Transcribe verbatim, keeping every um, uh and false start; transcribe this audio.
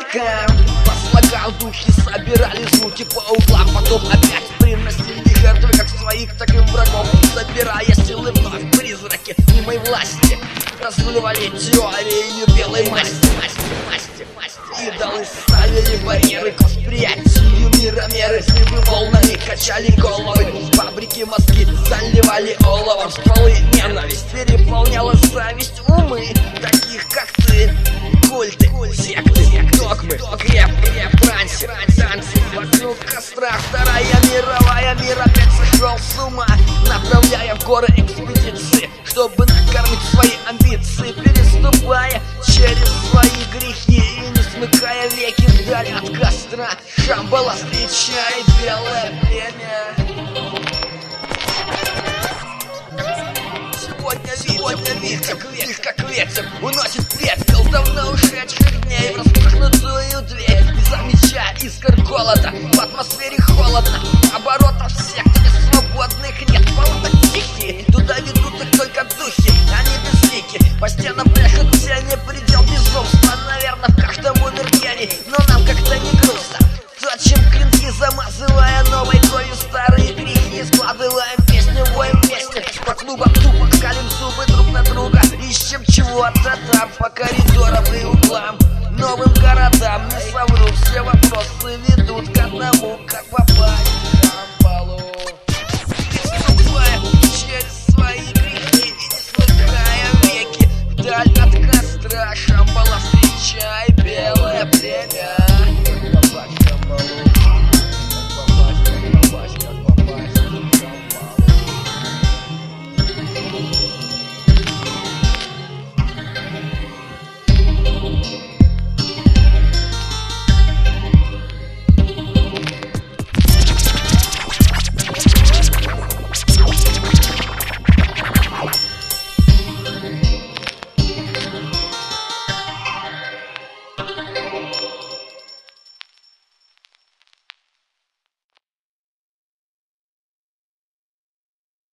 облакам. По слогам духи собирали звуки по углам, потом опять приносили жертвы как своих, так и врагов. Собирая силы вновь, призраки немой власти разгуливали теорию белой масти, масти, масти, масти. Идолы ставили барьеры к восприятию мира, меры сливы волнами качали головы. Фабрики мозги заливали оловом, стволы ненависть переполняла зависть умы таких как ты. Культы, секты, догмы, креп, креп, трансе, танцы вокруг костра. Вторая мировая, мир опять сошел с ума, направляя в горы экспедиции, чтобы накормить свои амбиции, переступая через свои грехи и не смыкая веки вдали от костра. Шамбала встречает белое племя. Сегодня, сегодня вид, как ветер, как ветер уносит пепел давно ушедших дней в распахнутую дверь, не замечая искр голода. В атмосфере холодно, оборотов секторе свободных нет. Болота тихие, туда ведут их только духи, они безлики. По стенам брешут тени, предел безумства, наверное, в каждом умер гений. Но нам как-то не грустно, точим клинки, замазывая новой кровью старые грехи. Складываем песню, воем вместе по клубам, тупо скалим зубы друг на друга. Ищем чего-то там по коридорам и углам, новым городам. Не совру, все вопросы ведут к одному: как попасть в Шамбалу.